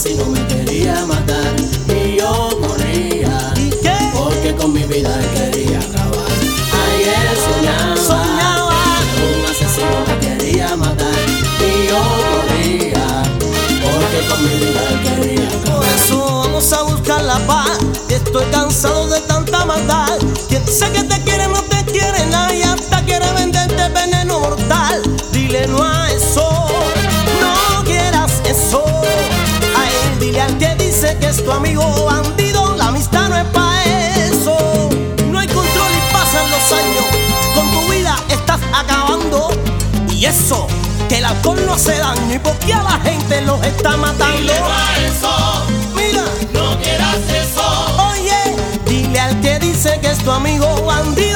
asesino me quería matar y yo corría. ¿Y qué? Porque con mi vida él quería acabar. Ayer soñaba que un asesino me quería matar y yo corría. Porque con mi vida él quería acabar. Por eso vamos a buscar la paz. Estoy cansado de tanta maldad. Quien dice que te quiere no te quiere nada y hasta quiere venderte veneno mortal. Dile no a eso, no quieras eso. A él dile al que dice que es tu amigo bandido, la amistad no es pa' eso. No hay control y pasan los años, con tu vida estás acabando. Y eso, que el alcohol no hace daño y porque a la gente los está matando. Dile no a eso, Mira, no quieras eso. oye, dile al que dice que es tu amigo bandido.